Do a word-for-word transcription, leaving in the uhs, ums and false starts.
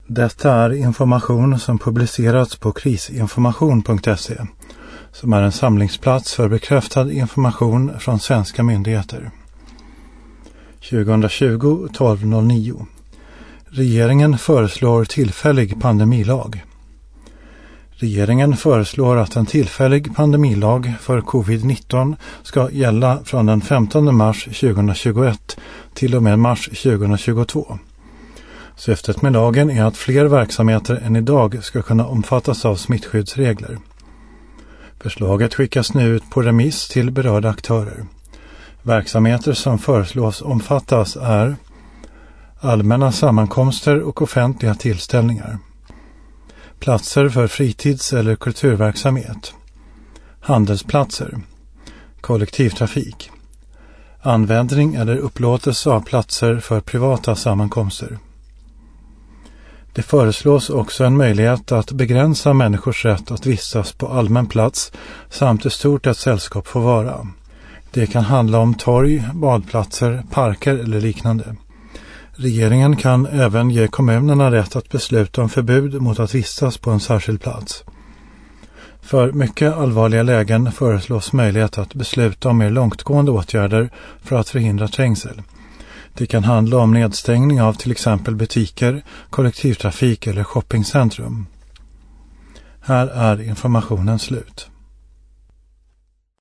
Detta är information som publicerats på krisinformation punkt se, som är en samlingsplats för bekräftad information från svenska myndigheter. tjugohundratjugo tolv noll nio. Regeringen föreslår tillfällig pandemilag. Regeringen föreslår att en tillfällig pandemilag för covid nitton ska gälla från den femtonde mars tjugohundratjugoett till och med mars tjugohundratjugotvå. Syftet med lagen är att fler verksamheter än idag ska kunna omfattas av smittskyddsregler. Förslaget skickas nu ut på remiss till berörda aktörer. Verksamheter som föreslås omfattas är allmänna sammankomster och offentliga tillställningar, platser för fritids- eller kulturverksamhet, handelsplatser, kollektivtrafik, användning eller upplåtelse av platser för privata sammankomster. Det föreslås också en möjlighet att begränsa människors rätt att vistas på allmän plats samt hur stort ett sällskap får vara. Det kan handla om torg, badplatser, parker eller liknande. Regeringen kan även ge kommunerna rätt att besluta om förbud mot att vistas på en särskild plats. För mycket allvarliga lägen föreslås möjlighet att besluta om mer långtgående åtgärder för att förhindra trängsel. Det kan handla om nedstängning av till exempel butiker, kollektivtrafik eller shoppingcentrum. Här är informationen slut.